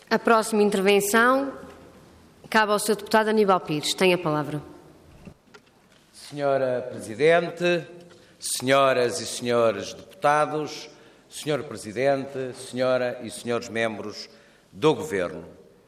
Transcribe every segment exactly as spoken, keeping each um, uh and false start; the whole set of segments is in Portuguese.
A próxima intervenção cabe ao senhor deputado Aníbal Pires. Tem a palavra. Senhora Presidente, senhoras e senhores deputados, senhor Presidente, senhora e senhores membros do Governo.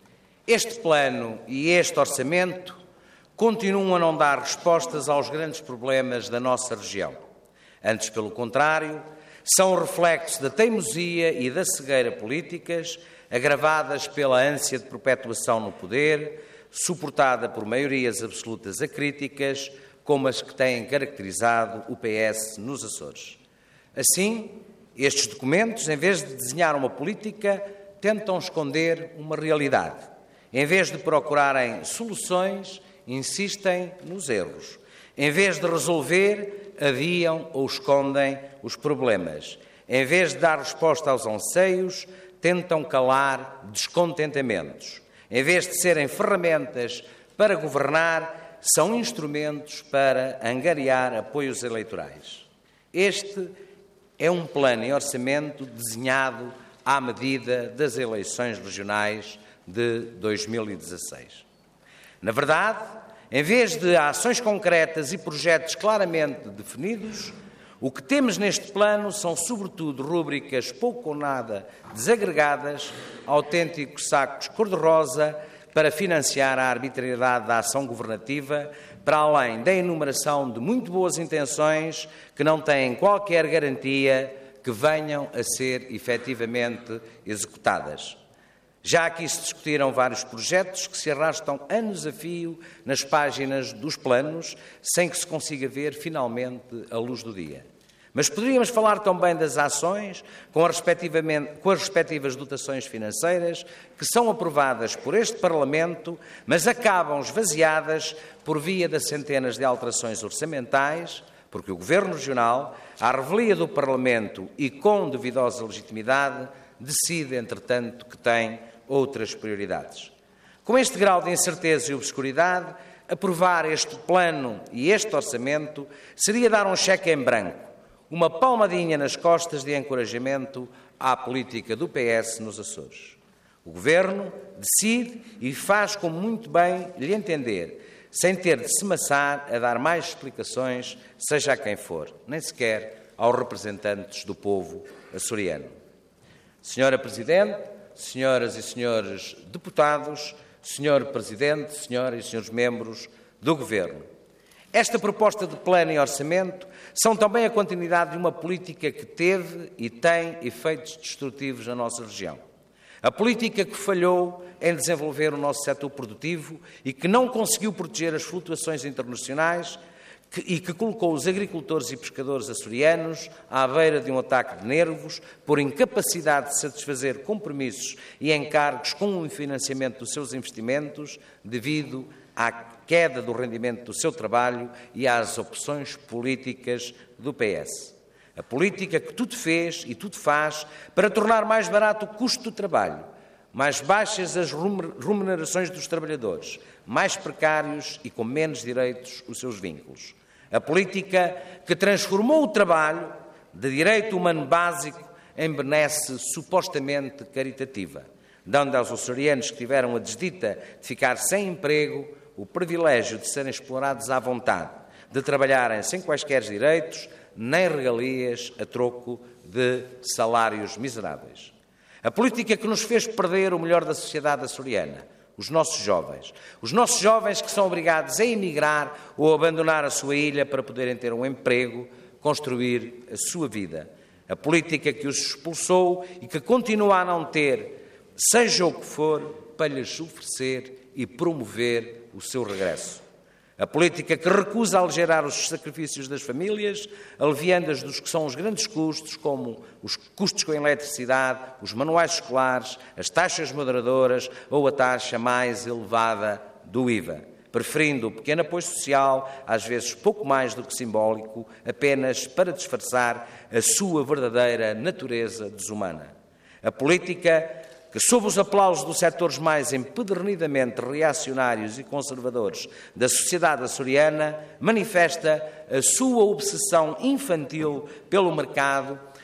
Este plano e este orçamento continuam a não dar respostas aos grandes problemas da nossa região. Antes, pelo contrário, são reflexo da teimosia e da cegueira políticas, agravadas pela ânsia de perpetuação no poder, suportada por maiorias absolutas acríticas, como as que têm caracterizado o P S nos Açores. Assim, estes documentos, em vez de desenhar uma política, tentam esconder uma realidade. Em vez de procurarem soluções, insistem nos erros. Em vez de resolver, adiam ou escondem os problemas. Em vez de dar resposta aos anseios, tentam calar descontentamentos. Em vez de serem ferramentas para governar, são instrumentos para angariar apoios eleitorais. Este é um plano e orçamento desenhado à medida das eleições regionais de dois mil e dezasseis. Na verdade, em vez de ações concretas e projetos claramente definidos, o que temos neste plano são, sobretudo, rúbricas pouco ou nada desagregadas, autênticos sacos cor-de-rosa para financiar a arbitrariedade da ação governativa, para além da enumeração de muito boas intenções que não têm qualquer garantia que venham a ser efetivamente executadas. Já aqui se discutiram vários projetos que se arrastam anos a fio nas páginas dos planos, sem que se consiga ver finalmente a luz do dia. Mas poderíamos falar também das ações, com, respectivamente, com as respectivas dotações financeiras, que são aprovadas por este Parlamento, mas acabam esvaziadas por via de centenas de alterações orçamentais, porque o Governo Regional, à revelia do Parlamento e com duvidosa legitimidade, decide, entretanto, que tem outras prioridades. Com este grau de incerteza e obscuridade, aprovar este plano e este orçamento seria dar um cheque em branco, uma palmadinha nas costas de encorajamento à política do P S nos Açores. O Governo decide e faz como muito bem lhe entender, sem ter de se maçar a dar mais explicações, seja a quem for, nem sequer aos representantes do povo açoriano. Senhora Presidente, senhoras e senhores deputados, senhor Presidente, senhoras e senhores membros do Governo, esta proposta de plano e orçamento são também a continuidade de uma política que teve e tem efeitos destrutivos na nossa região. A política que falhou em desenvolver o nosso setor produtivo e que não conseguiu proteger as flutuações internacionais que, e que colocou os agricultores e pescadores açorianos à beira de um ataque de nervos por incapacidade de satisfazer compromissos e encargos com o financiamento dos seus investimentos devido à queda do rendimento do seu trabalho e às opções políticas do P S. A política que tudo fez e tudo faz para tornar mais barato o custo do trabalho, mais baixas as remunerações dos trabalhadores, mais precários e com menos direitos os seus vínculos. A política que transformou o trabalho de direito humano básico em benesse supostamente caritativa, dando aos açorianos que tiveram a desdita de ficar sem emprego o privilégio de serem explorados à vontade, de trabalharem sem quaisquer direitos, nem regalias a troco de salários miseráveis. A política que nos fez perder o melhor da sociedade açoriana, os nossos jovens. Os nossos jovens que são obrigados a emigrar ou abandonar a sua ilha para poderem ter um emprego, construir a sua vida. A política que os expulsou e que continua a não ter, seja o que for, para lhes oferecer e promover o seu regresso. A política que recusa aligerar os sacrifícios das famílias, aliviando-as dos que são os grandes custos, como os custos com a eletricidade, os manuais escolares, as taxas moderadoras ou a taxa mais elevada do I V A, preferindo o pequeno apoio social, às vezes pouco mais do que simbólico, apenas para disfarçar a sua verdadeira natureza desumana. A política que, sob os aplausos dos setores mais empedernidamente reacionários e conservadores da sociedade açoriana, manifesta a sua obsessão infantil pelo mercado,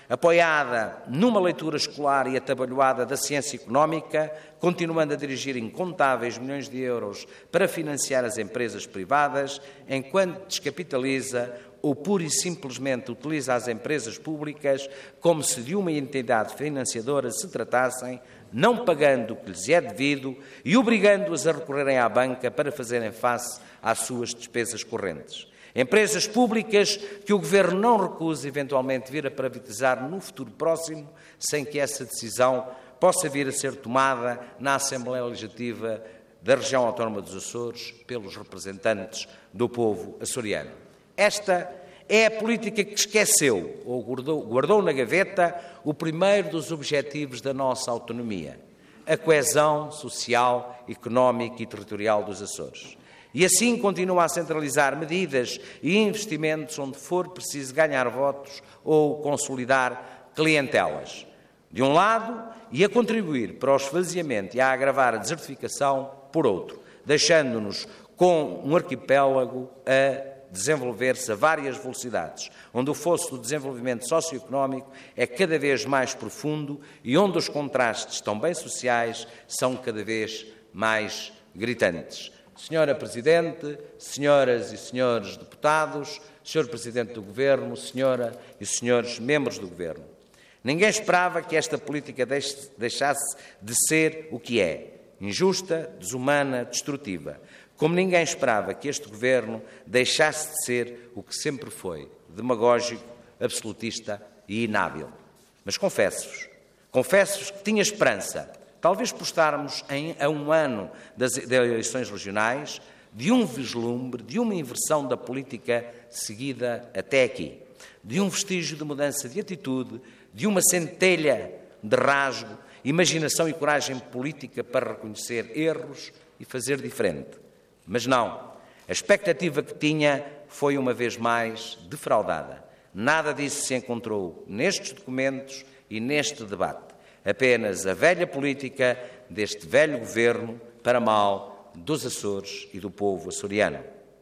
apoiada numa leitura escolar e atabalhoada da ciência económica, continuando a dirigir incontáveis milhões de euros para financiar as empresas privadas, enquanto descapitaliza ou pura e simplesmente utiliza as empresas públicas como se de uma entidade financiadora se tratassem, não pagando o que lhes é devido e obrigando-as a recorrerem à banca para fazerem face às suas despesas correntes. Empresas públicas que o Governo não recusa eventualmente vir a privatizar no futuro próximo, sem que essa decisão possa vir a ser tomada na Assembleia Legislativa da Região Autónoma dos Açores pelos representantes do povo açoriano. Esta é a política que esqueceu ou guardou, guardou na gaveta o primeiro dos objetivos da nossa autonomia, a coesão social, económica e territorial dos Açores. E assim continua a centralizar medidas e investimentos onde for preciso ganhar votos ou consolidar clientelas. De um lado, e a contribuir para o esvaziamento e a agravar a desertificação, por outro, deixando-nos com um arquipélago a desenvolver-se a várias velocidades, onde o fosso do desenvolvimento socioeconómico é cada vez mais profundo e onde os contrastes, também sociais, são cada vez mais gritantes. Senhora Presidente, senhoras e senhores deputados, senhor Presidente do Governo, senhora e senhores membros do Governo, ninguém esperava que esta política deixasse de ser o que é, injusta, desumana, destrutiva, como ninguém esperava que este Governo deixasse de ser o que sempre foi, demagógico, absolutista e inábil. Mas confesso-vos, confesso-vos que tinha esperança, talvez por estarmos em, a um ano das, das eleições regionais, de um vislumbre, de uma inversão da política seguida até aqui, de um vestígio de mudança de atitude, de uma centelha de rasgo, imaginação e coragem política para reconhecer erros e fazer diferente. Mas não, a expectativa que tinha foi uma vez mais defraudada. Nada disso se encontrou nestes documentos e neste debate. Apenas a velha política deste velho Governo para mal dos Açores e do povo açoriano.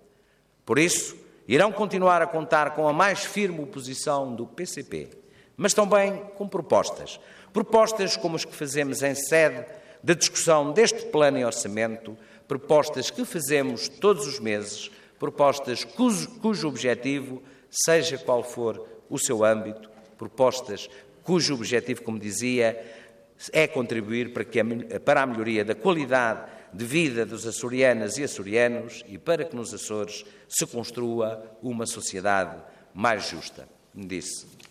Por isso, irão continuar a contar com a mais firme oposição do P C P, mas também com propostas. Propostas como as que fazemos em sede de discussão deste plano e orçamento, propostas que fazemos todos os meses, propostas cujo, cujo objetivo, seja qual for o seu âmbito, propostas cujo objetivo, como dizia, é contribuir para, que a, para a melhoria da qualidade de vida dos açorianas e açorianos e para que nos Açores se construa uma sociedade mais justa. Me disse.